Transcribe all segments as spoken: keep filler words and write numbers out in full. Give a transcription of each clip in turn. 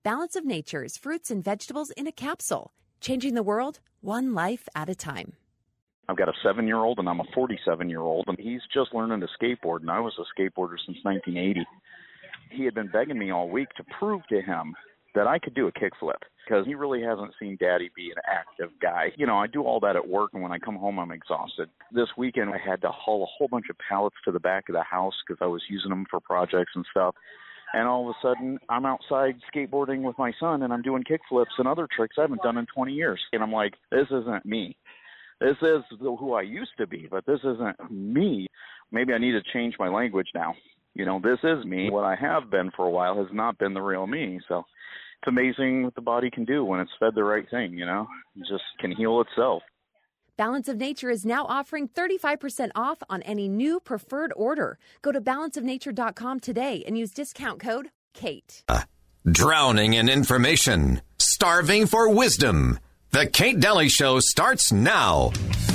Balance of Nature's fruits and vegetables in a capsule, changing the world one life at a time. I've got a seven-year-old and I'm a forty-seven-year-old, and he's just learning to skateboard, and I was a skateboarder since nineteen eighty. He had been begging me all week to prove to him that I could do a kickflip, because he really hasn't seen Daddy be an active guy. You know, I do all that at work, and when I come home, I'm exhausted. This weekend, I had to haul a whole bunch of pallets to the back of the house because I was using them for projects and stuff. And all of a sudden, I'm outside skateboarding with my son, and I'm doing kickflips and other tricks I haven't done in twenty years. And I'm like, this isn't me. This is who I used to be, but this isn't me. Maybe I need to change my language now. You know, this is me. What I have been for a while has not been the real me. So it's amazing what the body can do when it's fed the right thing, you know. It just can heal itself. Balance of Nature is now offering thirty-five percent off on any new preferred order. Go to balance of nature dot com today and use discount code KATE. Uh, drowning in information, starving for wisdom. The Kate Daly Show starts now.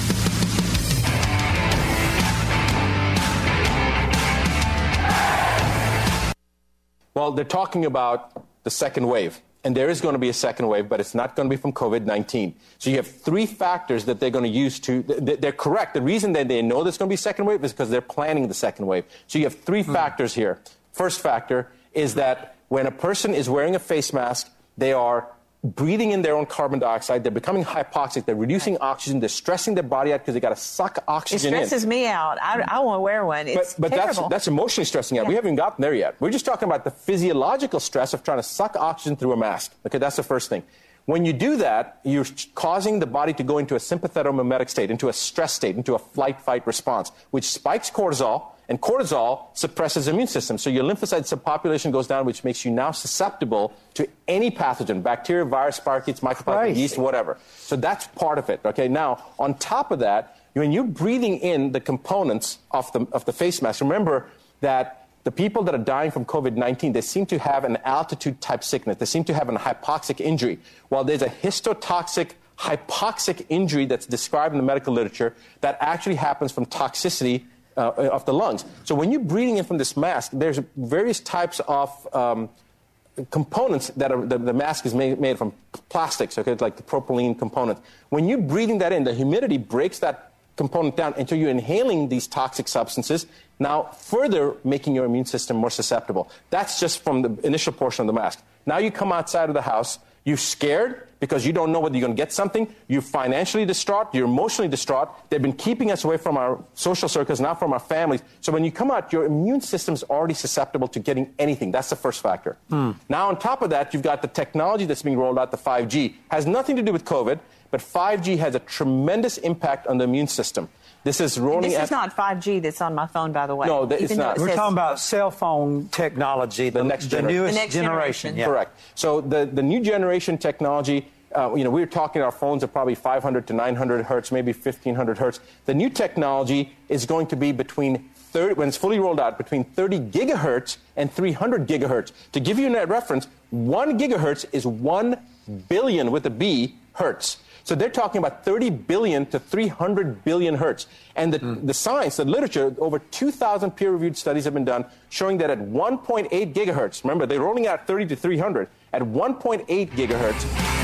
Well, they're talking about the second wave. And there is going to be a second wave, but it's not going to be from COVID nineteen. So you have three factors that they're going to use to, they're correct. The reason that they know there's going to be a second wave is because they're planning the second wave. So you have three hmm. factors here. First factor is that when a person is wearing a face mask, they are breathing in their own carbon dioxide. They're becoming hypoxic. They're reducing oxygen. They're stressing their body out because they got to suck oxygen in. It stresses in. me out. I, I want to wear one. It's but but terrible. that's, that's emotionally stressing out. Yeah. We haven't gotten there yet. We're just talking about the physiological stress of trying to suck oxygen through a mask. Okay, that's the first thing. When you do that, you're causing the body to go into a sympathetomimetic state, into a stress state, into a flight-fight response, which spikes cortisol, and cortisol suppresses the immune system. So your lymphocyte subpopulation goes down, which makes you now susceptible to any pathogen, bacteria, virus, spirochetes, mycoplasma, yeast, whatever. So that's part of it. Okay. Now, on top of that, when you're breathing in the components of the of the face mask, remember that the people that are dying from COVID nineteen, they seem to have an altitude-type sickness. They seem to have an hypoxic injury. While there's a histotoxic hypoxic injury that's described in the medical literature that actually happens from toxicity uh, of the lungs. So when you're breathing in from this mask, there's various types of um, components that are, the, the mask is made, made from plastics, okay, like the propylene component. When you're breathing that in, the humidity breaks that component down until you're inhaling these toxic substances, now further making your immune system more susceptible. That's just from the initial portion of the mask. Now you come outside of the house, you're scared because you don't know whether you're going to get something. You're financially distraught. You're emotionally distraught. They've been keeping us away from our social circles, not from our families. So when you come out, your immune system's already susceptible to getting anything. That's the first factor. Mm. Now, on top of that, you've got the technology that's being rolled out, the five G. Has nothing to do with COVID, but five G has a tremendous impact on the immune system. This is rolling. This at, is not five G that's on my phone, by the way. No, it's not. We're talking about cell phone technology, the, the next the generation. newest the next generation. generation. Yeah. Correct. So the, the new generation technology, uh, you know, we were talking our phones are probably five hundred to nine hundred hertz, maybe fifteen hundred hertz. The new technology is going to be between thirty, when it's fully rolled out, between thirty gigahertz and three hundred gigahertz. To give you a net reference, one gigahertz is one billion with a B hertz. So they're talking about thirty billion to three hundred billion hertz. And the, mm. the science, the literature, over two thousand peer-reviewed studies have been done showing that at one point eight gigahertz, remember, they're rolling out thirty to three hundred, at one point eight gigahertz.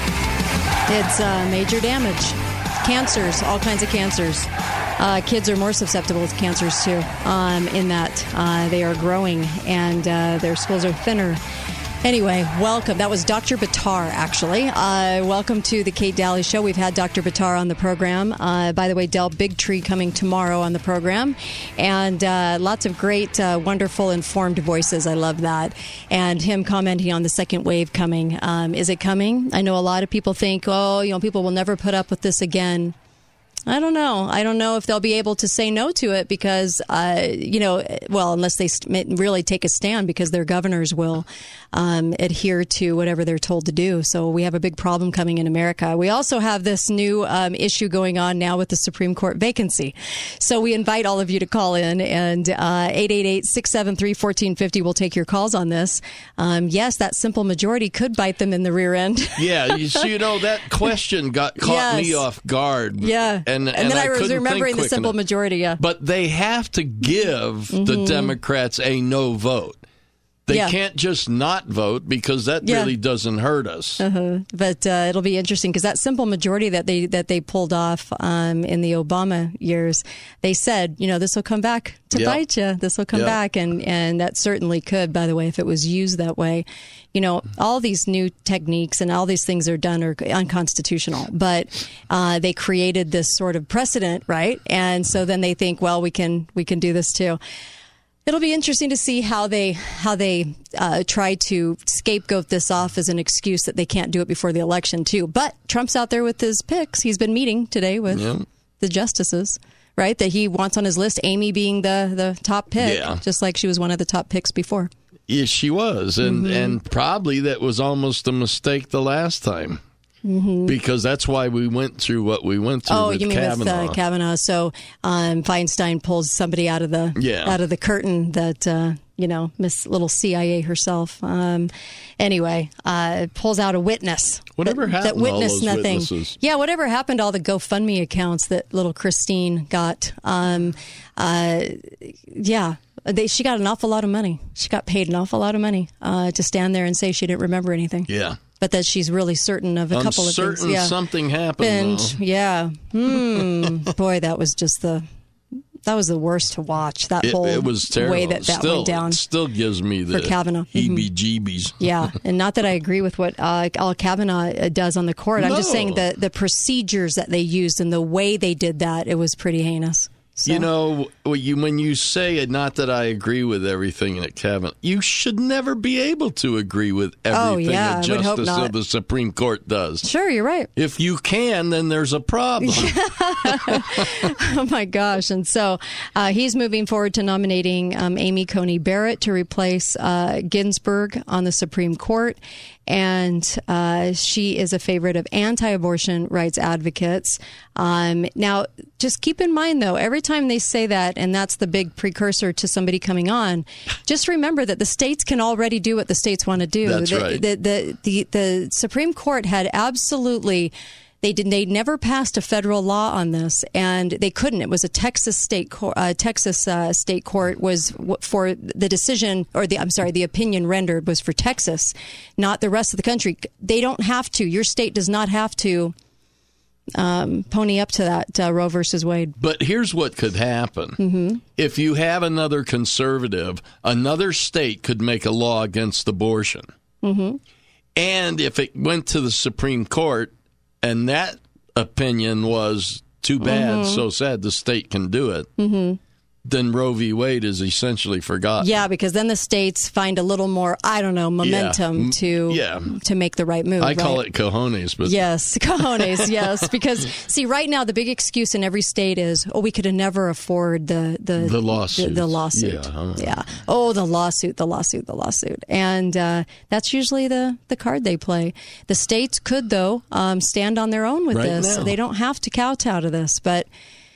It's uh, major damage. Cancers, all kinds of cancers. Uh, kids are more susceptible to cancers, too, um, in that uh, they are growing and uh, their schools are thinner. Anyway, welcome. That was Doctor Buttar, actually. Uh, welcome to the Kate Daly Show. We've had Doctor Buttar on the program. Uh, by the way, Del Bigtree coming tomorrow on the program. And uh, lots of great, uh, wonderful, informed voices. I love that. And him commenting on the second wave coming. Um, is it coming? I know a lot of people think, oh, you know, people will never put up with this again. I don't know. I don't know if they'll be able to say no to it because, uh, you know, well, unless they st- really take a stand because their governors will um, adhere to whatever they're told to do. So we have a big problem coming in America. We also have this new um, issue going on now with the Supreme Court vacancy. So we invite all of you to call in, and uh, eight eight eight, six seven three, one four five zero will take your calls on this. Um, yes, that simple majority could bite them in the rear end. Yeah, you, so you know, that question got caught yes. me off guard. Yeah. And, and, and then I, I was remembering the simple enough. majority, yeah. But they have to give mm-hmm. the Democrats a no vote. They yeah. can't just not vote because that Yeah. really doesn't hurt us. Uh-huh. But uh, it'll be interesting because that simple majority that they that they pulled off um, in the Obama years, they said, you know, this will come back to Yep. bite you. This will come Yep. back, and and that certainly could. By the way, if it was used that way, you know, all these new techniques and all these things are done are unconstitutional. But uh, they created this sort of precedent, right? And so then they think, well, we can we can do this too. It'll be interesting to see how they how they uh, try to scapegoat this off as an excuse that they can't do it before the election, too. But Trump's out there with his picks. He's been meeting today with Yeah. the justices, right, that he wants on his list, Amy being the, the top pick, Yeah. just like she was one of the top picks before. Yes, she was. And, Mm-hmm. and probably that was almost a mistake the last time. Mm-hmm. Because that's why we went through what we went through Oh, with you mean Kavanaugh. with uh, Kavanaugh? So um, Feinstein pulls somebody out of the Yeah. out of the curtain that uh, you know, Miss Little C I A herself. Um, anyway, uh, pulls out a witness. Whatever that, happened that to all witnessed those nothing. witnesses? Yeah, whatever happened to all the GoFundMe accounts that little Christine got? Um, uh, yeah. They, she got an awful lot of money. She got paid an awful lot of money uh, to stand there and say she didn't remember anything. Yeah. But that she's really certain of a I'm couple of certain things. Yeah. something happened. And though. yeah, hmm. Boy, that was just the that was the worst to watch. That It, whole it was terrible. way that that still, went down. It still gives me the for Kavanaugh. Mhm. heebie-jeebies. Yeah, and not that I agree with what uh, all Kavanaugh does on the court. I'm just No. saying the the procedures that they used and the way they did that, it was pretty heinous. So. You know, when you, when you say it, not that I agree with everything that Kavanaugh, you should never be able to agree with everything Oh, yeah, a I would hope justice not. of the Supreme Court does. Sure, you're right. If you can, then there's a problem. Oh, my gosh. And so uh, he's moving forward to nominating um, Amy Coney Barrett to replace uh, Ginsburg on the Supreme Court. And uh, she is a favorite of anti-abortion rights advocates. Um, now, just keep in mind, though, every time they say that, and that's the big precursor to somebody coming on, just remember that the states can already do what the states want to do. That's the, right. The, the, the, the Supreme Court had absolutely... They did. They never passed a federal law on this, and they couldn't. It was a Texas state court. Uh, Texas uh, state court was w- for the decision, or the I'm sorry, the opinion rendered was for Texas, not the rest of the country. They don't have to. Your state does not have to um, pony up to that. Uh, Roe versus Wade. But here's what could happen. Mm-hmm. If you have another conservative, another state could make a law against abortion. Mm-hmm. And if it went to the Supreme Court, and that opinion was too bad, Mm-hmm. so sad the state can do it, Mm-hmm. then Roe v. Wade is essentially forgotten. Yeah, because then the states find a little more, I don't know, momentum Yeah. to Yeah. to make the right move. I call right? it cojones, but Yes, cojones, yes. Because, see, right now, the big excuse in every state is, oh, we could have never afford the... The, The lawsuit. The, the lawsuit. Yeah, huh. Yeah. Oh, the lawsuit, the lawsuit, the lawsuit. And uh, that's usually the, the card they play. The states could, though, um, stand on their own with Right this. now. They don't have to kowtow to this, but...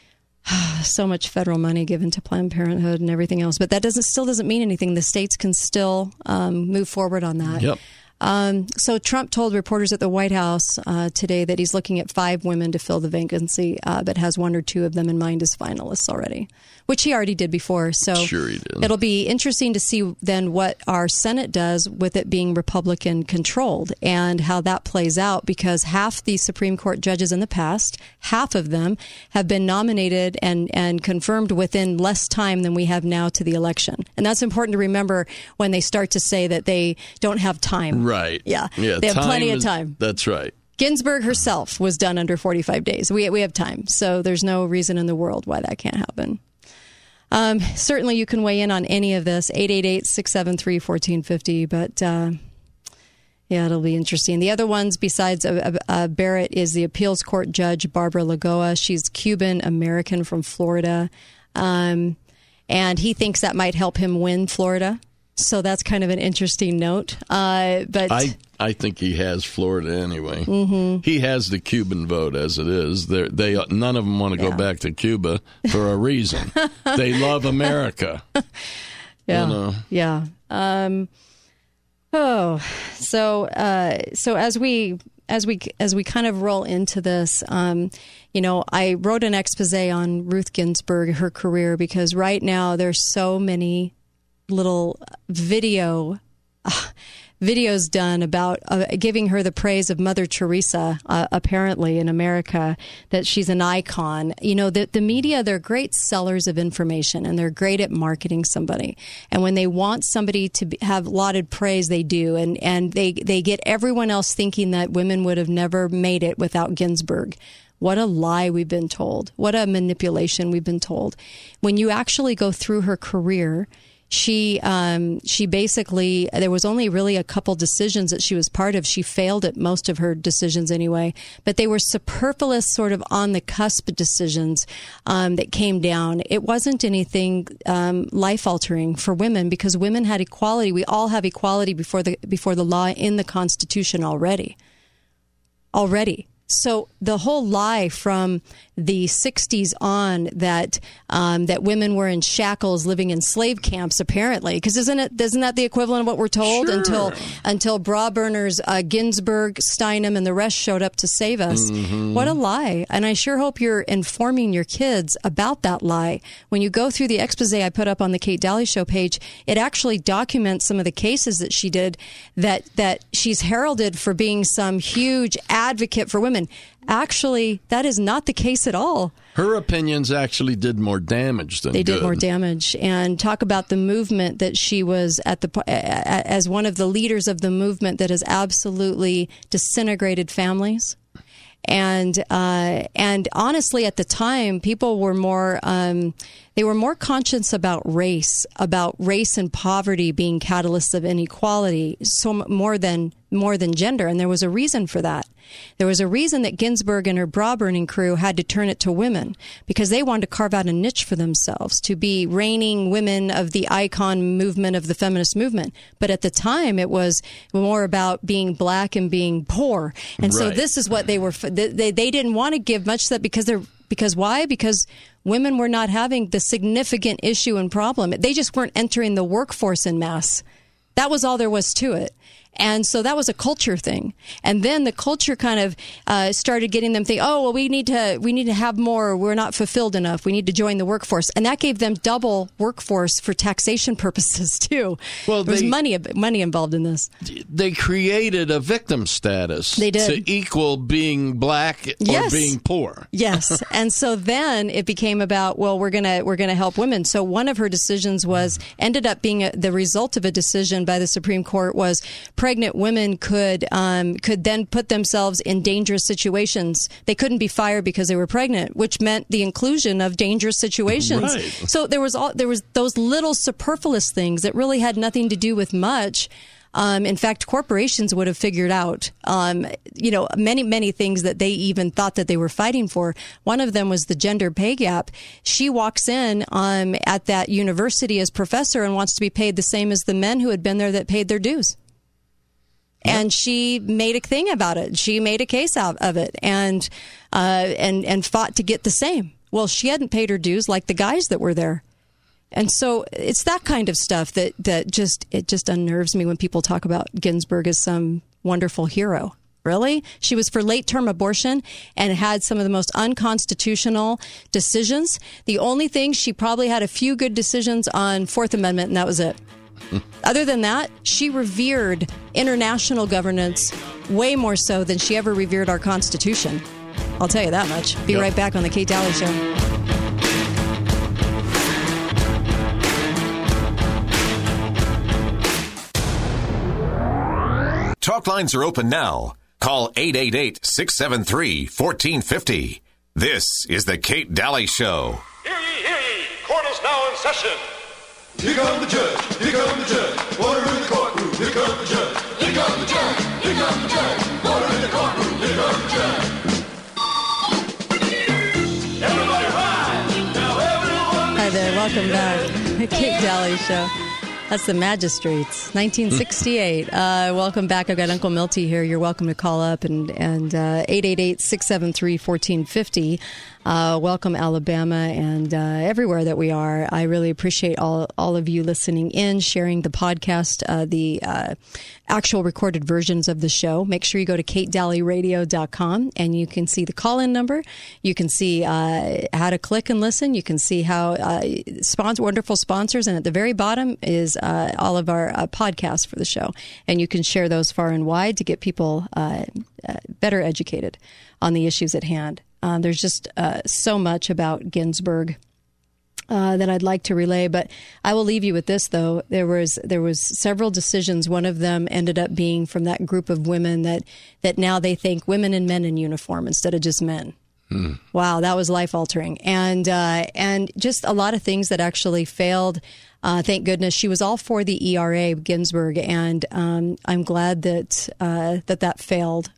so much federal money given to Planned Parenthood and everything else, but that doesn't still doesn't mean anything. The states can still um, move forward on that. Yep. Um, so Trump told reporters at the White House uh, today that he's looking at five women to fill the vacancy, uh, but has one or two of them in mind as finalists already, which he already did before. So Sure he did. It'll be interesting to see then what our Senate does with it being Republican controlled and how that plays out, because half the Supreme Court judges in the past, half of them have been nominated and, and confirmed within less time than we have now to the election. And that's important to remember when they start to say that they don't have time. Right. Yeah. Yeah. They have time plenty of is- time. That's right. Ginsburg herself was done under forty-five days. We we have time, so there's no reason in the world why that can't happen. Um, certainly, you can weigh in on any of this, eight eight eight, six seven three, one four five zero, but uh, yeah, it'll be interesting. The other ones besides uh, uh, Barrett is the appeals court judge, Barbara Lagoa. She's Cuban-American from Florida, um, and he thinks that might help him win Florida. So that's kind of an interesting note. Uh, but I, I think he has Florida anyway. Mm-hmm. He has the Cuban vote as it is. They're, they none of them want to Yeah. go back to Cuba for a reason. They love America. yeah, You know. yeah. Um, oh, so uh, so as we as we as we kind of roll into this, um, you know, I wrote an expose on Ruth Ginsburg, her career, because right now there's so many little video. Uh, videos done about uh, giving her the praise of Mother Teresa, uh, apparently in America, that she's an icon. You know, the, the media, they're great sellers of information, and they're great at marketing somebody. And when they want somebody to be, have lauded praise, they do. And, and they, they get everyone else thinking that women would have never made it without Ginsburg. What a lie we've been told. What a manipulation we've been told. When you actually go through her career, She um, she basically, there was only really a couple decisions that she was part of. She failed at most of her decisions anyway, but they were superfluous, sort of on the cusp decisions um, that came down. It wasn't anything um, life-altering for women, because women had equality. We all have equality before the before the law in the Constitution already. Already. So the whole lie from the sixties on that um, that women were in shackles, living in slave camps, apparently, because isn't it isn't that the equivalent of what we're told? Sure. until until bra burners uh, Ginsburg, Steinem, and the rest showed up to save us. Mm-hmm. What a lie! And I sure hope you're informing your kids about that lie. When you go through the expose I put up on the Kate Daly Show page, it actually documents some of the cases that she did that that she's heralded for being some huge advocate for women. Actually, that is not the case at all. Her opinions actually did more damage than they good. did more damage. And talk about the movement that she was at the as one of the leaders of the movement that has absolutely disintegrated families. And uh, and honestly, at the time, people were more um, they were more conscious about race, about race and poverty being catalysts of inequality, so more than more than gender. And there was a reason for that. There was a reason that Ginsburg and her bra burning crew had to turn it to women, because they wanted to carve out a niche for themselves to be reigning women of the icon movement of the feminist movement. But at the time, it was more about being black and being poor. And so Right. this is what they were. They they didn't want to give much to that because they're because why? Because women were not having the significant issue and problem. They just weren't entering the workforce en masse. That was all there was to it. And so that was a culture thing. And then the culture kind of uh, started getting them think, oh, well, we need to we need to have more. We're not fulfilled enough. We need to join the workforce. And that gave them double workforce for taxation purposes, too. Well, there was they, money money involved in this. They created a victim status they did. to equal being black or yes. being poor. Yes. And so then it became about, well, we're going to we're going to help women. So one of her decisions was ended up being a, the result of a decision by the Supreme Court was pregnant women could um, could then put themselves in dangerous situations. They couldn't be fired because they were pregnant, which meant the inclusion of dangerous situations. Right. So there was all there was those little superfluous things that really had nothing to do with much. Um, in fact, corporations would have figured out, um, you know, many, many things that they even thought that they were fighting for. One of them was the gender pay gap. She walks in um, at that university as professor and wants to be paid the same as the men who had been there that paid their dues. And she made a thing about it. She made a case out of it and uh, and and fought to get the same. Well, she hadn't paid her dues like the guys that were there. And so it's that kind of stuff that, that just it just unnerves me when people talk about Ginsburg as some wonderful hero. Really? She was for late-term abortion and had some of the most unconstitutional decisions. The only thing, she probably had a few good decisions on Fourth Amendment, and that was it. Other than that, she revered international governance way more so than she ever revered our Constitution. I'll tell you that much. Be yep. right back on the Kate Daly Show. Talk lines are open now. Call eight eight eight, six seven three, one four five zero. This is the Kate Daly Show. Hear ye, hear ye. Court is now in session. Here comes the judge, here comes the judge, order in the courtroom, here comes the judge, here comes the judge, here comes the judge, order in the courtroom, here comes the judge. Everybody rise, now everyone. Hi there, welcome back. The Kate Daly Show. That's the Magistrates, nineteen sixty-eight. Uh, welcome back. I've got Uncle Milty here. You're welcome to call up and and uh, eight eight eight, six seven three, one four five zero. Uh, welcome, Alabama, and uh, everywhere that we are. I really appreciate all all of you listening in, sharing the podcast, uh, the uh, actual recorded versions of the show. Make sure you go to kate daly radio dot com, and you can see the call-in number. You can see uh, how to click and listen. You can see how uh, sponsor, wonderful sponsors, and at the very bottom is uh, all of our uh, podcasts for the show, and you can share those far and wide to get people uh, uh, better educated on the issues at hand. Uh, there's just uh, so much about Ginsburg uh, that I'd like to relay, but I will leave you with this, though. There was there was several decisions. One of them ended up being from that group of women that, that now they think women and men in uniform instead of just men. Hmm. Wow, that was life-altering. And, uh, and just a lot of things that actually failed. Uh, thank goodness she was all for the E R A, Ginsburg, and um, I'm glad that uh, that that failed,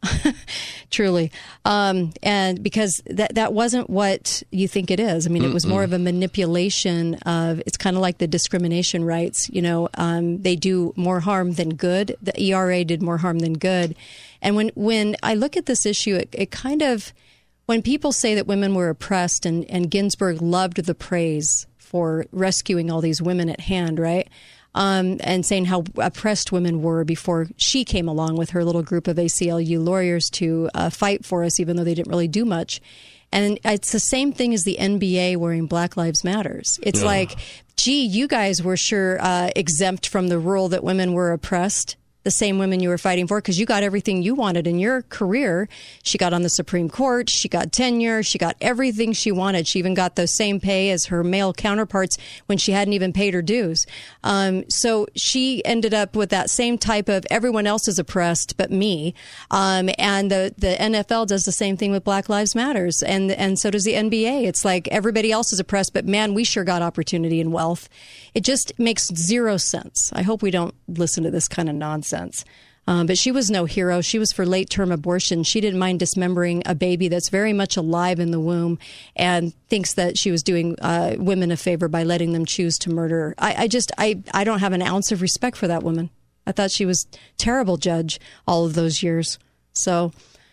truly, um, and because that that wasn't what you think it is. I mean, it was more of a manipulation of. It's kind of like the discrimination rights. You know, um, they do more harm than good. The E R A did more harm than good, and when when I look at this issue, it, it kind of when people say that women were oppressed, and, and Ginsburg loved the praise for rescuing all these women at hand, right? Um, and saying how oppressed women were before she came along with her little group of A C L U lawyers to uh, fight for us, even though they didn't really do much. And it's the same thing as the N B A wearing Black Lives Matters. It's yeah. like, gee, you guys were sure uh, exempt from the rule that women were oppressed. The same women you were fighting for, because you got everything you wanted in your career. She got on the Supreme Court. She got tenure. She got everything she wanted. She even got the same pay as her male counterparts when she hadn't even paid her dues. Um, so she ended up with that same type of everyone else is oppressed but me. Um, and the, the N F L does the same thing with Black Lives Matters. And, and so does the N B A. It's like everybody else is oppressed, but man, we sure got opportunity and wealth. It just makes zero sense. I hope we don't listen to this kind of nonsense. Um, but she was no hero. She was for late-term abortion. She didn't mind dismembering a baby that's very much alive in the womb and thinks that she was doing uh, women a favor by letting them choose to murder. I, I just, I, I don't have an ounce of respect for that woman. I thought she was a terrible judge all of those years. So,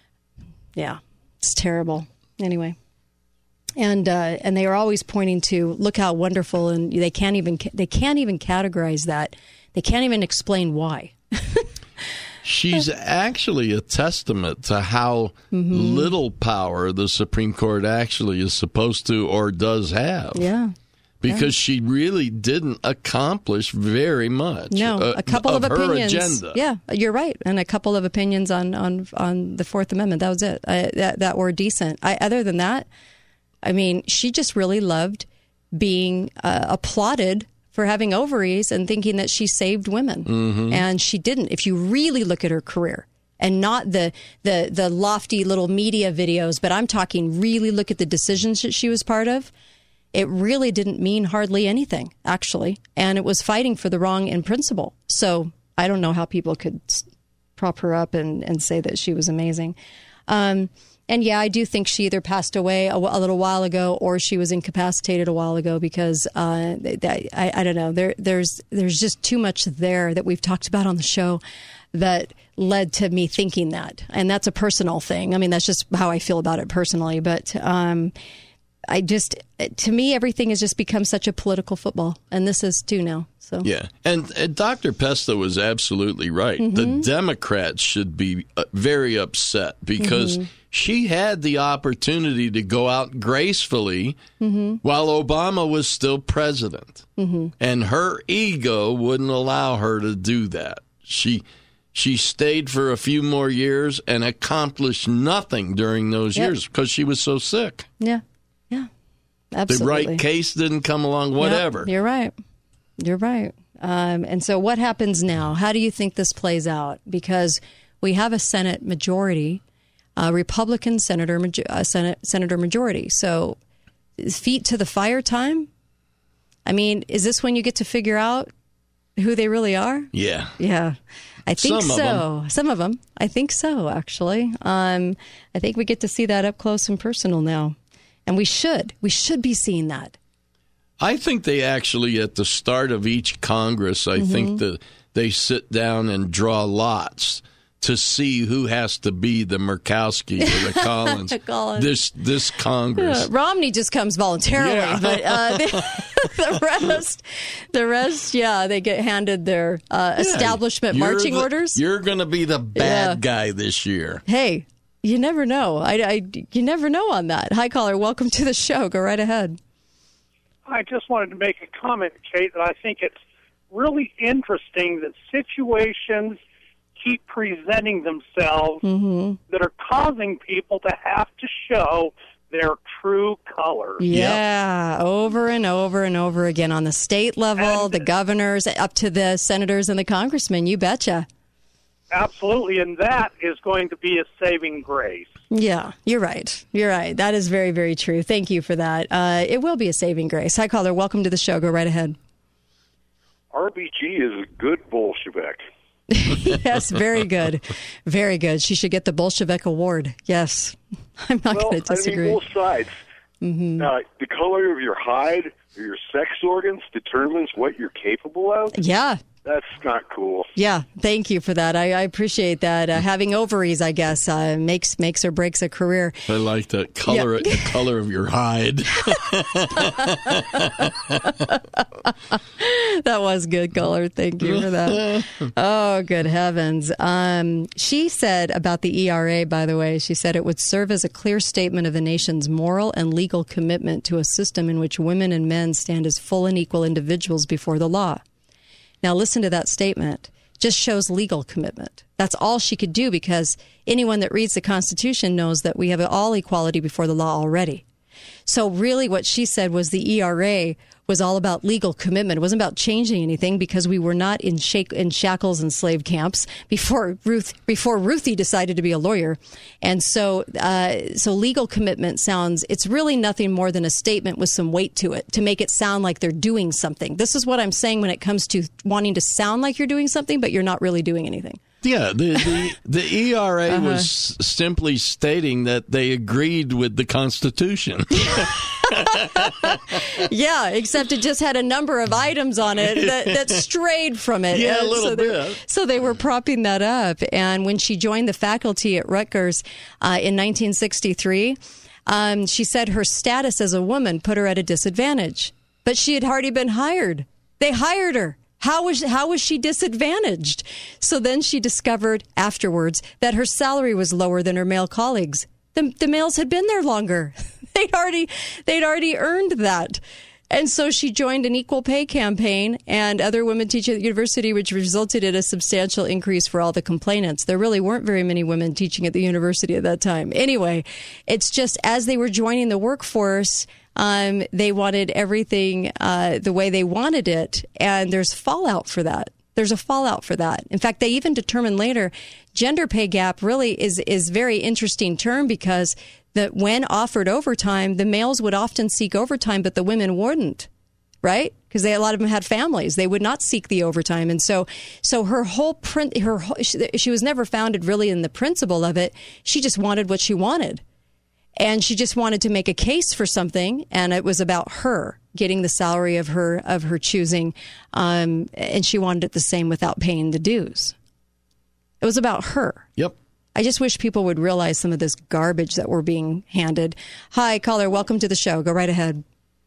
yeah, it's terrible. Anyway. And uh, and they are always pointing to look how wonderful, and they can't even they can't even categorize that. They can't even explain why. She's actually a testament to how mm-hmm. little power the Supreme Court actually is supposed to or does have. Yeah. Because yeah. she really didn't accomplish very much. No, uh, a couple of, of opinions. Her agenda. Yeah, you're right. And a couple of opinions on, on, on the Fourth Amendment. That was it. I, that, that were decent. I, other than that, I mean, she just really loved being uh, applauded for having ovaries and thinking that she saved women. Mm-hmm. And she didn't. If you really look at her career, and not the, the, the lofty little media videos, but I'm talking really look at the decisions that she was part of, it really didn't mean hardly anything, actually. And it was fighting for the wrong in principle. So I don't know how people could prop her up and, and say that she was amazing. Um And yeah, I do think she either passed away a, a little while ago or she was incapacitated a while ago because uh, I, I, I don't know. There, there's there's just too much there that we've talked about on the show that led to me thinking that. And that's a personal thing. I mean, that's just how I feel about it personally. But um, I just, to me, everything has just become such a political football. And this is too now. So yeah. And, and Doctor Pesta was absolutely right. Mm-hmm. The Democrats should be uh, very upset because mm-hmm. she had the opportunity to go out gracefully mm-hmm. while Obama was still president. Mm-hmm. And her ego wouldn't allow her to do that. She she stayed for a few more years and accomplished nothing during those yep. years because she was so sick. Yeah, yeah, absolutely. The right case didn't come along, whatever. Yep. You're right. You're right. Um, and so what happens now? How do you think this plays out? Because we have a Senate majority. Uh, Republican senator, uh, Senate, senator majority. So feet to the fire time? I mean, is this when you get to figure out who they really are? Yeah. Yeah. I think Some so. Of them. Some of them. I think so, actually. Um, I think we get to see that up close and personal now. And we should. We should be seeing that. I think they actually, at the start of each Congress, I mm-hmm. think that they sit down and draw lots to see who has to be the Murkowski or the Collins. Collins. This this Congress. Uh, Romney just comes voluntarily, Yeah. but uh, the, the rest, the rest, yeah, they get handed their uh, Yeah, establishment you're marching the- orders. You're going to be the bad Yeah. guy this year. Hey, you never know. I, I, you never know on that. Hi, caller. Welcome to the show. Go right ahead. I just wanted to make a comment, Kate, that I think it's really interesting that situations keep presenting themselves Mm-hmm. that are causing people to have to show their true colors. Yeah, over and over and over again on the state level, And- the governors, up to the senators and the congressmen. You betcha. Absolutely, and that is going to be a saving grace. Yeah, you're right. You're right. That is very, very true. Thank you for that. Uh, it will be a saving grace. Hi, caller. Welcome to the show. Go right ahead. R B G is a good Bolshevik. Yes, very good. Very good. She should get the Bolshevik Award. Yes. I'm not well, going to disagree. I mean, both sides. Mm-hmm. Uh, the color of your hide or your sex organs determines what you're capable of. Yeah. That's not cool. Yeah, thank you for that. I, I appreciate that. Uh, having ovaries, I guess, uh, makes makes or breaks a career. I like that color. Yeah. The color of your hide. That was good color. Thank you for that. Oh, good heavens. Um, she said about the E R A, by the way, she said it would serve as a clear statement of the nation's moral and legal commitment to a system in which women and men stand as full and equal individuals before the law. Now, listen to that statement. Just shows legal commitment. That's all she could do, because anyone that reads the Constitution knows that we have all equality before the law already. So really what she said was the E R A was all about legal commitment. It wasn't about changing anything, because we were not in, shake, in shackles and slave camps before Ruth before Ruthie decided to be a lawyer. And so uh, so legal commitment sounds, it's really nothing more than a statement with some weight to it to make it sound like they're doing something. This is what I'm saying when it comes to wanting to sound like you're doing something, but you're not really doing anything. Yeah, the the, the E R A Uh-huh. was simply stating that they agreed with the Constitution. Yeah, except it just had a number of items on it that, that strayed from it. Yeah, a And little so they, bit. So they were propping that up. And when she joined the faculty at Rutgers uh, in nineteen sixty-three, um, she said her status as a woman put her at a disadvantage. But she had already been hired. They hired her. How was how was she disadvantaged? So then she discovered afterwards that her salary was lower than her male colleagues. The, the males had been there longer. They'd already they'd already earned that. And so she joined an equal pay campaign and other women teaching at the university, which resulted in a substantial increase for all the complainants. There really weren't very many women teaching at the university at that time. Anyway, it's just as they were joining the workforce, um, they wanted everything uh, the way they wanted it. And there's fallout for that. There's a fallout for that. In fact, they even determined later, gender pay gap really is is very interesting term, because that when offered overtime, the males would often seek overtime, but the women wouldn't, right? Because they a lot of them had families. They would not seek the overtime. And so so her whole print, her whole, she, she was never founded really in the principle of it. She just wanted what she wanted. And she just wanted to make a case for something, and it was about her getting the salary of her of her choosing, um, and she wanted it the same without paying the dues. It was about her. Yep. I just wish people would realize some of this garbage that we're being handed. Hi, caller. Welcome to the show. Go right ahead.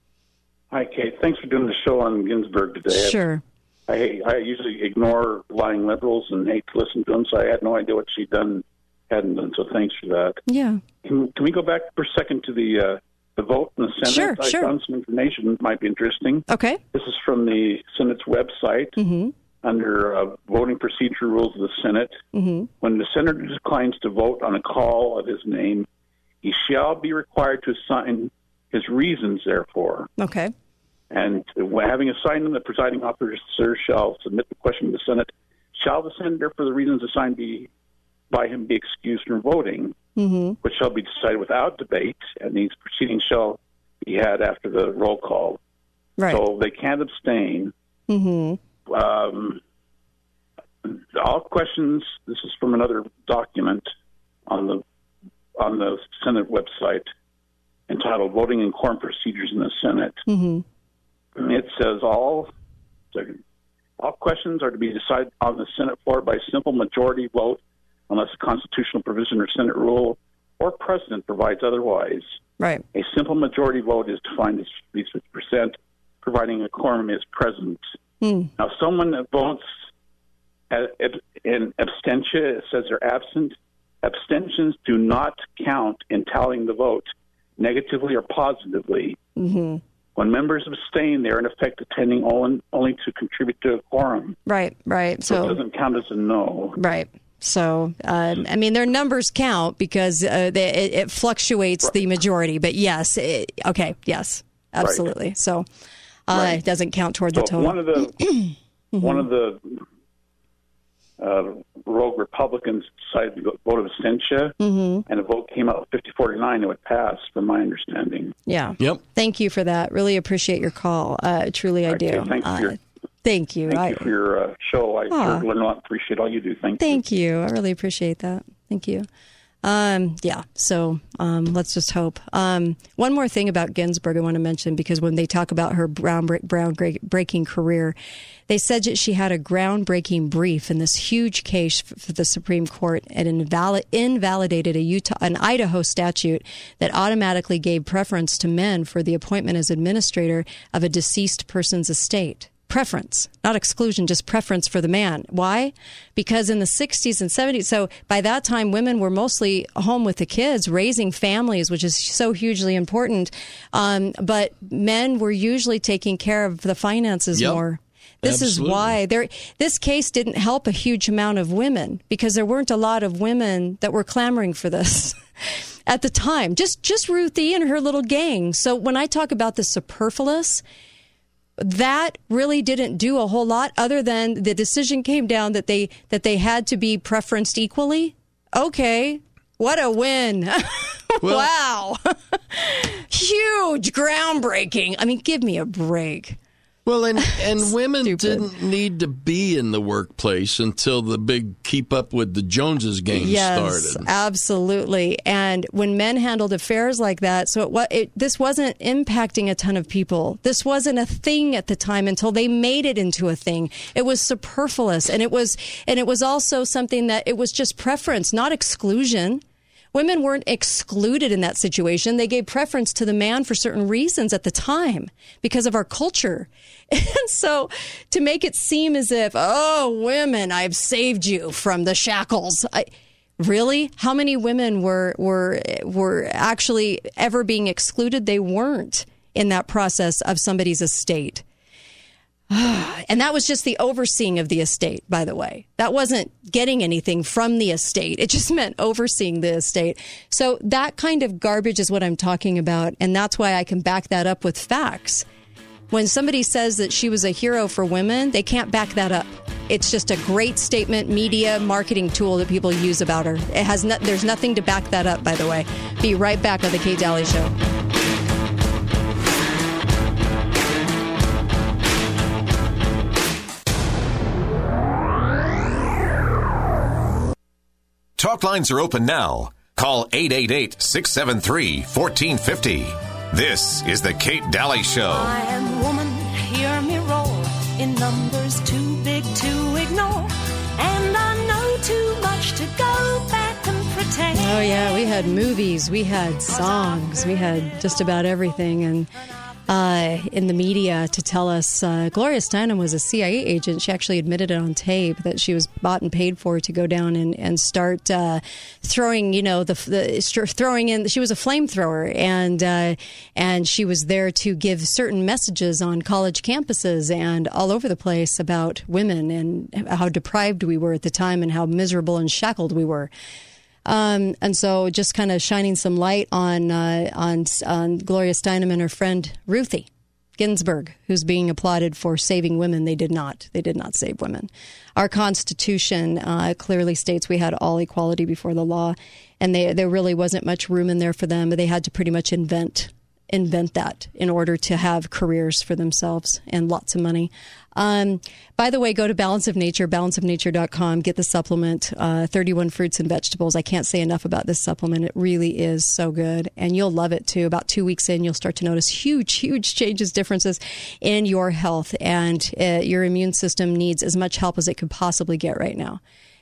Hi, Kate. Thanks for doing the show on Ginsburg today. Sure. I, I usually ignore lying liberals and hate to listen to them, so I had no idea what she'd done, hadn't done, so thanks for that. Yeah. Can, can we go back for a second to the uh, the vote in the Senate? Sure, I sure. found some information that might be interesting. Okay. This is from the Senate's website. Mm-hmm. Under uh, voting procedure rules of the Senate. Mm-hmm. When the senator declines to vote on a call of his name, he shall be required to assign his reasons therefor. Okay. And having assigned them, the presiding officer shall submit the question to the Senate. Shall the senator, for the reasons assigned be, by him, be excused from voting, mm-hmm. which shall be decided without debate, and these proceedings shall be had after the roll call. Right. So they can't abstain. Mm-hmm. Um, all questions. This is from another document on the on the Senate website entitled "Voting and Quorum Procedures in the Senate." Mm-hmm. It says all all questions are to be decided on the Senate floor by simple majority vote unless a constitutional provision or Senate rule or precedent provides otherwise. Right. A simple majority vote is defined as at least fifty percent, providing a quorum is present. Hmm. Now, someone that votes in abstention, it says they're absent. Abstentions do not count in tallying the vote, negatively or positively. Mm-hmm. When members abstain, they're in effect attending only, only to contribute to a quorum. Right, right. So, So it doesn't count as a no. Right. So, um, I mean, their numbers count because uh, they, it, it fluctuates right. the majority. But yes, it, okay, yes, absolutely. Right. So uh, right. it doesn't count toward so the total. One of the mm-hmm. one of the uh, rogue Republicans decided to vote abstention, mm-hmm. and a vote came out fifty-four to nine. It would pass, from my understanding. Yeah. Yep. Thank you for that. Really appreciate your call. Uh, truly, I okay, do. Thanks uh, for your, thank you. Thank I, you for your uh, show. I Aw. sure learn a lot. Appreciate all you do. Thank, thank you. you. I really appreciate that. Thank you. Um, yeah, so um, let's just hope. Um, one more thing about Ginsburg I want to mention, because when they talk about her brown groundbreaking career, they said that she had a groundbreaking brief in this huge case for the Supreme Court and invalid- invalidated a Utah, an Idaho statute that automatically gave preference to men for the appointment as administrator of a deceased person's estate. Preference, not exclusion, just preference for the man. Why? Because in the sixties and seventies, so by that time, women were mostly home with the kids, raising families, which is so hugely important. Um, but men were usually taking care of the finances yep. more. This Absolutely. is why there. This case didn't help a huge amount of women, because there weren't a lot of women that were clamoring for this at the time. Just, just Ruthie and her little gang. So when I talk about the superfluous, that really didn't do a whole lot, other than the decision came down that they that they had to be preferenced equally. Okay, what a win. Well, wow. Huge, groundbreaking. I mean, give me a break. Well, and, and women didn't need to be in the workplace until the big Keep Up with the Joneses game yes, started. Absolutely. And when men handled affairs like that, so it, it, this wasn't impacting a ton of people. This wasn't a thing at the time until they made it into a thing. It was superfluous, and it was, and it was also something that it was just preference, not exclusion. Women weren't excluded in that situation. They gave preference to the man for certain reasons at the time because of our culture. And so to make it seem as if, oh, women, I've saved you from the shackles. I, really? How many women were, were, were actually ever being excluded? They weren't in that process of somebody's estate. And that was just the overseeing of the estate, by the way. That wasn't getting anything from the estate. It just meant overseeing the estate. So that kind of garbage is what I'm talking about. And that's why I can back that up with facts. When somebody says that she was a hero for women, they can't back that up. It's just a great statement, media, marketing tool that people use about her. It has no, there's nothing to back that up, by the way. Be right back on The Kate Daly Show. Talk lines are open now. Call eight eight eight, six seven three, one four five zero. This is The Kate Daly Show. I am woman, hear me roll, in numbers too big to ignore, and I know too much to go back and pretend. Oh, yeah, we had movies, we had songs, we had just about everything, and uh, in the media to tell us uh, Gloria Steinem was a C I A agent. She actually admitted it on tape that she was bought and paid for to go down and, and start uh, throwing, you know, the, the throwing in. She was a flamethrower, and uh, and she was there to give certain messages on college campuses and all over the place about women and how deprived we were at the time and how miserable and shackled we were. Um, and so just kind of shining some light on, uh, on, on Gloria Steinem and her friend Ruthie Ginsburg, who's being applauded for saving women. They did not. They did not save women. Our Constitution uh, clearly states we had all equality before the law, and they, there really wasn't much room in there for them. They had to pretty much invent invent that in order to have careers for themselves and lots of money. Um, by the way, go to Balance of Nature, balance of nature dot com. Get the supplement, uh, thirty-one fruits and vegetables. I can't say enough about this supplement. It really is so good, and you'll love it too. About two weeks in, you'll start to notice huge, huge changes, differences in your health, and uh, your immune system needs as much help as it could possibly get right now.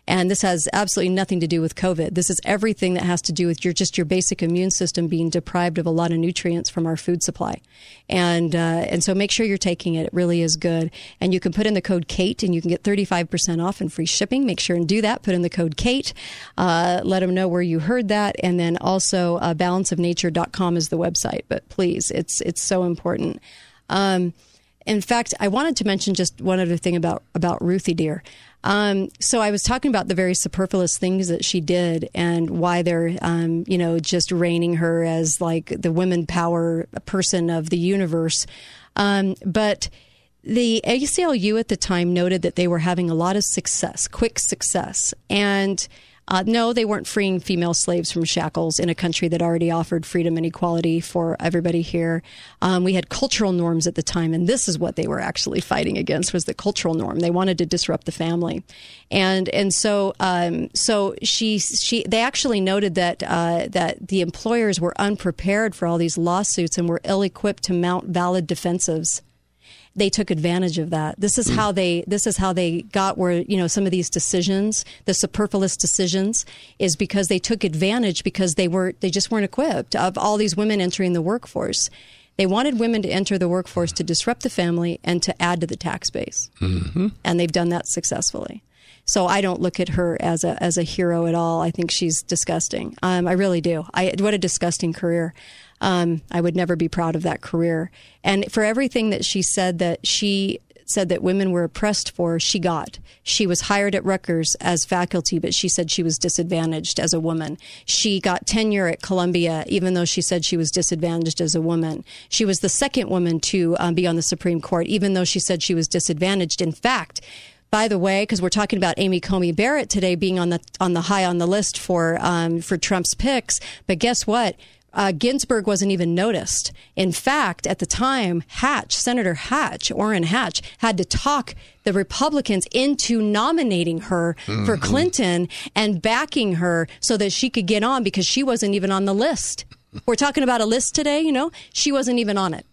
And this has absolutely nothing to do with COVID. This is everything that has to do with your just your basic immune system being deprived of a lot of nutrients from our food supply. And uh, and so make sure you're taking it. It really is good. And you can put in the code KATE and you can get thirty-five percent off and free shipping. Make sure and do that. Put in the code KATE. Uh, let them know where you heard that. And then also uh, balance of nature dot com is the website. But please, it's it's so important. Um, in fact, I wanted to mention just one other thing about, about Ruthie Deer. Um, so I was talking about the very superfluous things that she did and why they're, um, you know, just reigning her as like the women power person of the universe. Um, but the A C L U at the time noted that they were having a lot of success, quick success. And Uh, no, they weren't freeing female slaves from shackles in a country that already offered freedom and equality for everybody here. Um, we had cultural norms at the time, and this is what they were actually fighting against, was the cultural norm. They wanted to disrupt the family. And and so um, so she she they actually noted that uh, that the employers were unprepared for all these lawsuits and were ill-equipped to mount valid defensives. They took advantage of that. This is how they, this is how they got where, you know, some of these decisions, the superfluous decisions, is because they took advantage because they were, they just weren't equipped of all these women entering the workforce. They wanted women to enter the workforce to disrupt the family and to add to the tax base. Mm-hmm. And they've done that successfully. So I don't look at her as a, as a hero at all. I think she's disgusting. Um, I really do. I, what a disgusting career. Um, I would never be proud of that career. And for everything that she said that she said that women were oppressed for, she got. She was hired at Rutgers as faculty, but she said she was disadvantaged as a woman. She got tenure at Columbia, even though she said she was disadvantaged as a woman. She was the second woman to um, be on the Supreme Court, even though she said she was disadvantaged. In fact, by the way, because we're talking about Amy Coney Barrett today being on the on the high on the list for um, for Trump's picks, but guess what? Uh, Ginsburg wasn't even noticed. In fact, at the time, Hatch, Senator Hatch, Orrin Hatch, had to talk the Republicans into nominating her mm-hmm. for Clinton and backing her so that she could get on because she wasn't even on the list. We're talking about a list today, you know? She wasn't even on it.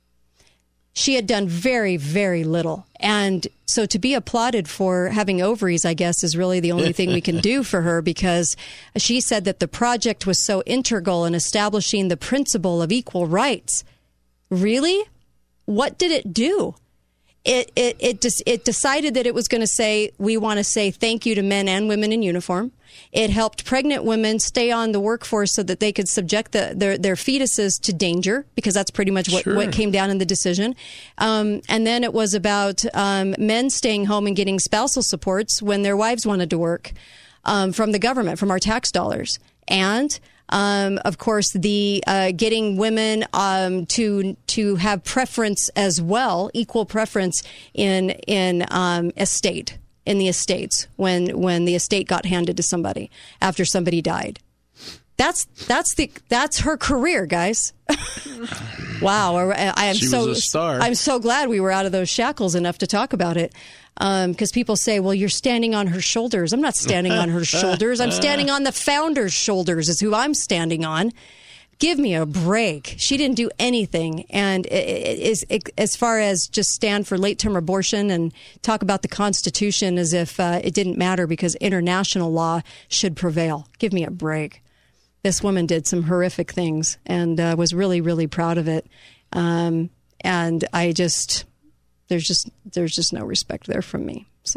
She had done very, very little. And so to be applauded for having ovaries, I guess, is really the only thing we can do for her, because she said that the project was so integral in establishing the principle of equal rights. Really? What did it do? It it it, des- it decided that it was going to say, we want to say thank you to men and women in uniform. It helped pregnant women stay on the workforce so that they could subject the, their, their fetuses to danger, because that's pretty much what, sure. what came down in the decision. Um, and then it was about um, men staying home and getting spousal supports when their wives wanted to work um, from the government, from our tax dollars. And Um, of course, the uh, getting women um, to to have preference as well, equal preference in in um, estate in the estates when when the estate got handed to somebody after somebody died. That's that's the that's her career, guys. Wow, I, I am she so was a star. I'm so glad we were out of those shackles enough to talk about it. Because um, people say, well, you're standing on her shoulders. I'm not standing on her shoulders. I'm standing on the founder's shoulders is who I'm standing on. Give me a break. She didn't do anything. And it, it, it, it, as far as just stand for late-term abortion and talk about the Constitution as if uh, it didn't matter because international law should prevail. Give me a break. This woman did some horrific things and uh, was really, really proud of it. Um, and I just... There's just there's just no respect there from me. So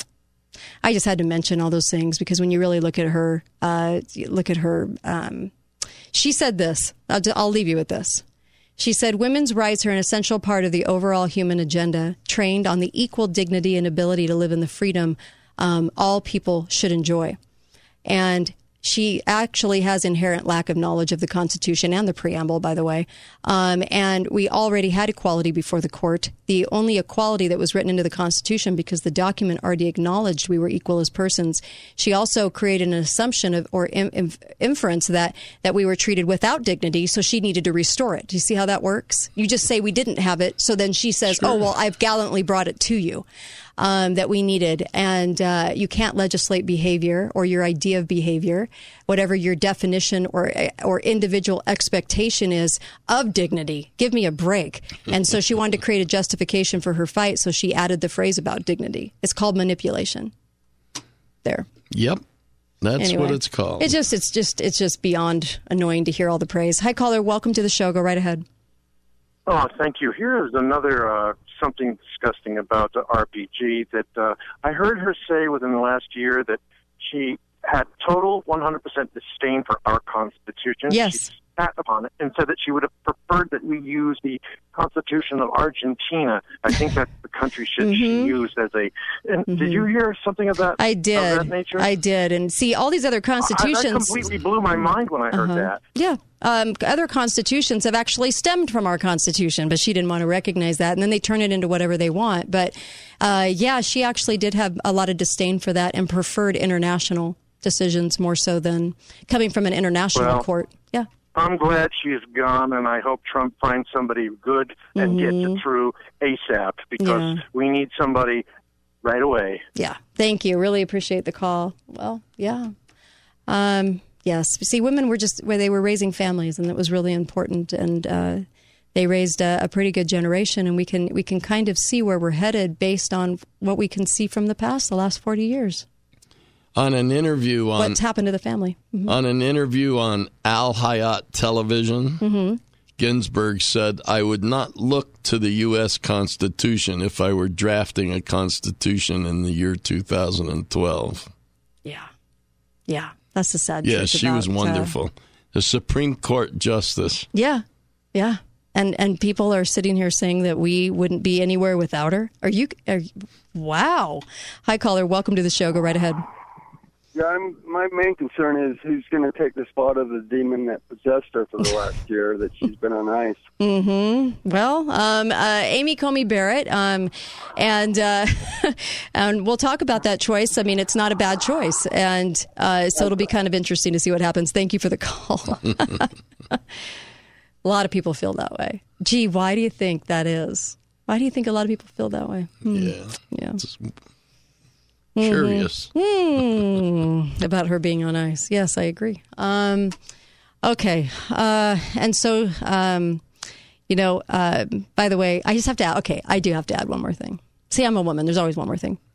I just had to mention all those things because when you really look at her, uh, look at her, um, she said this. I'll, I'll leave you with this. She said, women's rights are an essential part of the overall human agenda, trained on the equal dignity and ability to live in the freedom um, all people should enjoy. And she actually has inherent lack of knowledge of the Constitution and the preamble, by the way. Um, and we already had equality before the court. The only equality that was written into the Constitution, because the document already acknowledged we were equal as persons. She also created an assumption of or in, inference that, that we were treated without dignity, so she needed to restore it. Do you see how that works? You just say we didn't have it, so then she says, sure. oh, well, I've gallantly brought it to you. Um, that we needed. And uh, you can't legislate behavior or your idea of behavior, whatever your definition or or individual expectation is of dignity. Give me a break. And so she wanted to create a justification for her fight, so she added the phrase about dignity. It's called manipulation. There. Yep. That's anyway, what it's called. It's just, it's just, it's just beyond annoying to hear all the praise. Hi, caller. Welcome to the show. Go right ahead. Oh, thank you. Here is another uh, something disgusting about the R B G that uh, I heard her say within the last year that she had total one hundred percent disdain for our Constitution. Yes. She sat upon it and said that she would have preferred that we use the Constitution of Argentina. I think that's the country should Mm-hmm. she used as a... And Mhm. Did you hear something of that? I did. Of that nature? I did. And see, all these other constitutions... I, that completely blew my mind when I heard Uh-huh. that. Yeah. Um, other constitutions have actually stemmed from our Constitution, but she didn't want to recognize that. And then they turn it into whatever they want. But uh, yeah, she actually did have a lot of disdain for that and preferred international decisions more so than coming from an international Well, court. Yeah. I'm glad she's gone, and I hope Trump finds somebody good and gets it through ASAP, because Mm-hmm. Yeah. we need somebody right away. Yeah. Thank you. Really appreciate the call. Well, yeah. Um, yes. See, women were just where they were raising families, and that was really important. And uh, they raised a, a pretty good generation, and we can we can kind of see where we're headed based on what we can see from the past, the last forty years. On an interview on What's happened to the family? Mhm. on an interview on Al Hayat television, Mhm. Ginsburg said, "I would not look to the U S Constitution if I were drafting a constitution in the year two thousand twelve." Yeah. Yeah. That's the sad Yeah, truth she about, was uh, wonderful. The Supreme Court justice. Yeah. Yeah. And and people are sitting here saying that we wouldn't be anywhere without her. Are you? Are, you- wow. Hi, caller. Welcome to the show. Go right ahead. Yeah, I'm, my main concern is who's going to take the spot of the demon that possessed her for the last year that she's been on ice. Mm-hmm. Well, um, uh, Amy Comey Barrett, um, and uh, and we'll talk about that choice. I mean, it's not a bad choice, and uh, so it'll be kind of interesting to see what happens. Thank you for the call. A lot of people feel that way. Gee, why do you think that is? Why do you think a lot of people feel that way? Hmm. Yeah. Yeah. Just curious. Mm-hmm. About her being on ice. Yes, I agree. Um, okay. Uh, and so, um, you know, uh, by the way, I just have to add, okay, I do have to add one more thing. See, I'm a woman. There's always one more thing.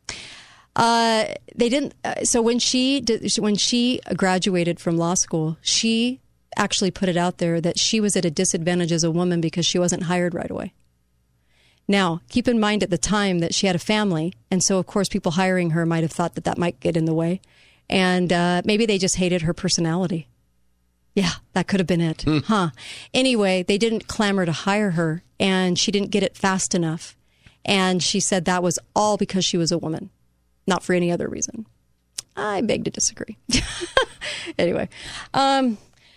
Uh, they didn't. Uh, so when she did, when she graduated from law school, she actually put it out there that she was at a disadvantage as a woman because she wasn't hired right away. Now, keep in mind at the time that she had a family, and so, of course, people hiring her might have thought that that might get in the way. And uh, maybe they just hated her personality. Yeah, that could have been it. Huh. Anyway, they didn't clamor to hire her, and she didn't get it fast enough. And she said that was all because she was a woman, not for any other reason. I beg to disagree. Anyway, um,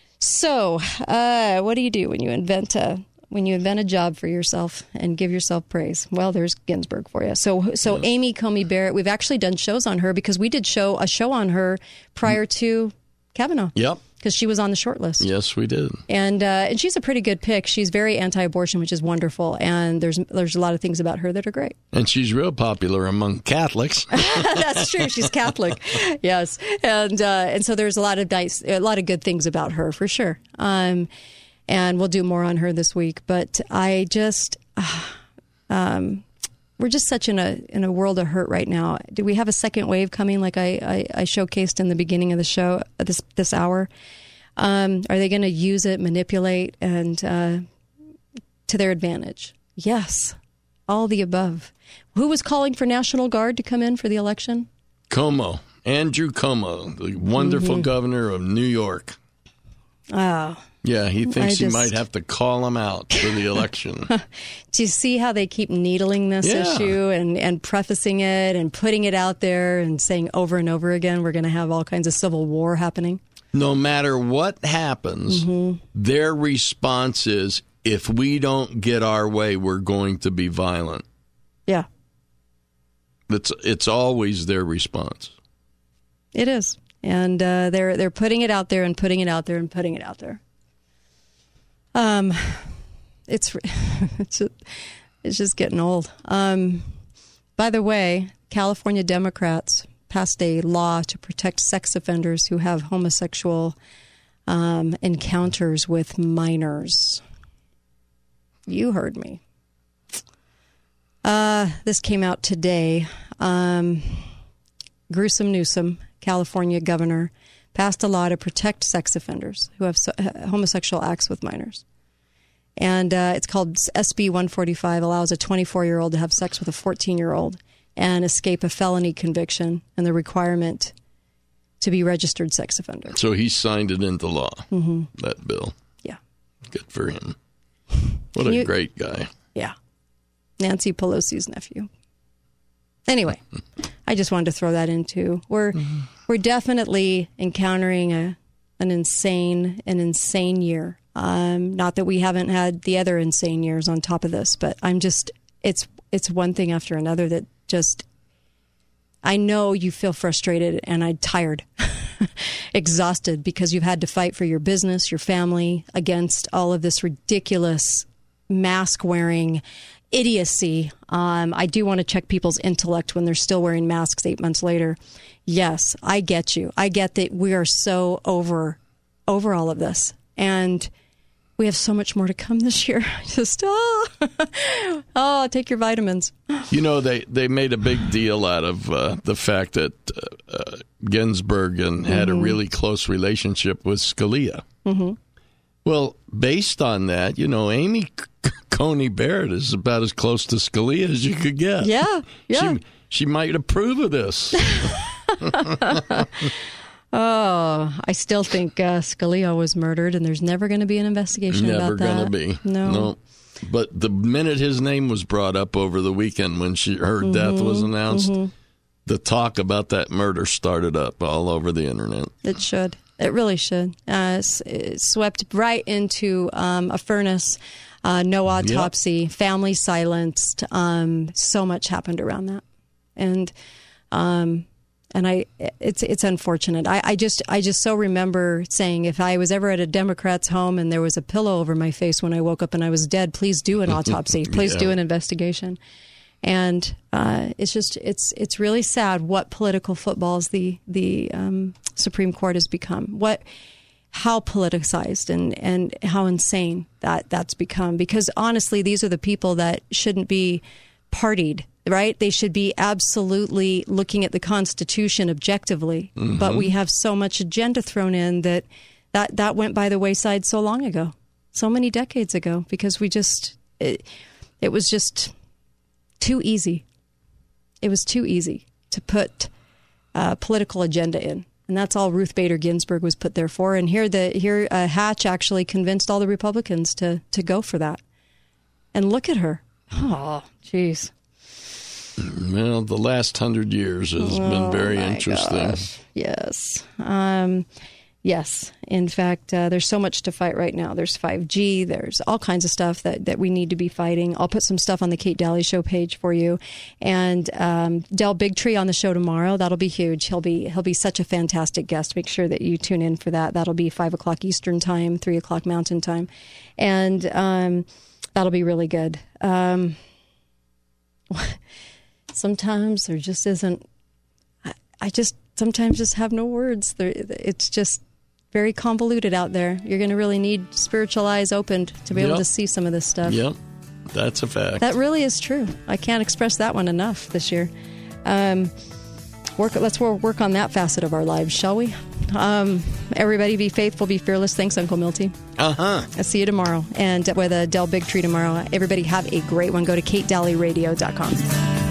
so uh, what do you do when you invent a... When you invent a job for yourself and give yourself praise? Well, there's Ginsburg for you. So, so yes. Amy Comey Barrett, we've actually done shows on her because we did show a show on her prior to Kavanaugh. Yep. Because she was on the short list. Yes, we did. And uh, and she's a pretty good pick. She's very anti-abortion, which is wonderful. And there's there's a lot of things about her that are great. And she's real popular among Catholics. That's true. She's Catholic. Yes. And uh, and so there's a lot of nice, a lot of good things about her for sure. Um, And we'll do more on her this week. But I just, uh, um, we're just such in a in a world of hurt right now. Do we have a second wave coming, like I, I, I showcased in the beginning of the show, this this hour? Um, are they going to use it, manipulate, and uh, to their advantage? Yes, all the above. Who was calling for National Guard to come in for the election? Cuomo, Andrew Cuomo, the wonderful Mm-hmm. governor of New York. Oh. Yeah, he thinks I he just- might have to call him out for the election. Do you see how they keep needling this Yeah. issue and, and prefacing it and putting it out there and saying over and over again, we're going to have all kinds of civil war happening? No matter what happens, Mm-hmm. their response is, if we don't get our way, we're going to be violent. Yeah, It's, it's always their response. it is. And uh, they're they're putting it out there and putting it out there and putting it out there. Um, it's it's just, it's just getting old. Um, by the way, California Democrats passed a law to protect sex offenders who have homosexual um, encounters with minors. You heard me. Uh, this came out today. Um, Gruesome Newsom, California governor, passed a law to protect sex offenders who have so, uh, homosexual acts with minors. And uh, it's called S B one forty-five, allows a twenty-four-year-old to have sex with a fourteen-year-old and escape a felony conviction and the requirement to be registered sex offender. So he signed it into law, mm-hmm. that bill. Yeah. Good for him. What Can a you, great guy. Yeah. Nancy Pelosi's nephew. Anyway, I just wanted to throw that in too. We're mm-hmm. we're definitely encountering a an insane an insane year. Um, not that we haven't had the other insane years on top of this, but I'm just it's it's one thing after another that just I know you feel frustrated and I'm tired, exhausted because you've had to fight for your business, your family against all of this ridiculous mask wearing idiocy. Um, I do want to check people's intellect when they're still wearing masks eight months later. Yes, I get you. I get that we are so over, over all of this. And we have so much more to come this year. Just, oh, oh, take your vitamins. You know, they, they made a big deal out of uh, the fact that uh, uh, Ginsburg and had mm-hmm. a really close relationship with Scalia. Mm-hmm. Well, based on that, you know, Amy Coney Barrett is about as close to Scalia as you could get. Yeah, yeah. She, she might approve of this. Oh, I still think uh, Scalia was murdered, and there's never going to be an investigation never about that. Never going to be. No. no. But the minute his name was brought up over the weekend when she her mm-hmm, death was announced, mm-hmm. the talk about that murder started up all over the internet. It should. It really should. Uh, it swept right into um, a furnace, uh, no autopsy, yep. family silenced. Um, so much happened around that, and um, and I, it's it's unfortunate. I, I just I just so remember saying, if I was ever at a Democrat's home and there was a pillow over my face when I woke up and I was dead, please do an autopsy. Please yeah. do an investigation. And uh, it's just it's it's really sad what political footballs the the um, Supreme Court has become. What how politicized and, and how insane that that's become. Because honestly, these are the people that shouldn't be partied, right? They should be absolutely looking at the Constitution objectively. Mm-hmm. But we have so much agenda thrown in that, that that went by the wayside so long ago, so many decades ago, because we just it, it was just. Too easy. It was too easy to put a political agenda in. And that's all Ruth Bader Ginsburg was put there for. And here the here uh, Hatch actually convinced all the Republicans to to go for that. And look at her. Oh, jeez. Well, the last hundred years has oh, been very interesting. Gosh. Yes. Um, yes. In fact, uh, there's so much to fight right now. There's five G. There's all kinds of stuff that, that we need to be fighting. I'll put some stuff on the Kate Daly Show page for you. And um, Del Bigtree on the show tomorrow. That'll be huge. He'll be he'll be such a fantastic guest. Make sure that you tune in for that. That'll be five o'clock Eastern time, three o'clock Mountain time. And um, that'll be really good. Um, sometimes there just isn't... I, I just sometimes just have no words. There, it's just... very convoluted out there. You're going to really need spiritual eyes opened to be yep. able to see some of this stuff. Yep, that's a fact. That really is true. I can't express that one enough this year. Um, work. Let's work on that facet of our lives, shall we? Um, everybody be faithful, be fearless. Thanks, Uncle Milty. Uh-huh. I'll see you tomorrow. And with a Del Bigtree tomorrow. Everybody have a great one. Go to kate daly radio dot com.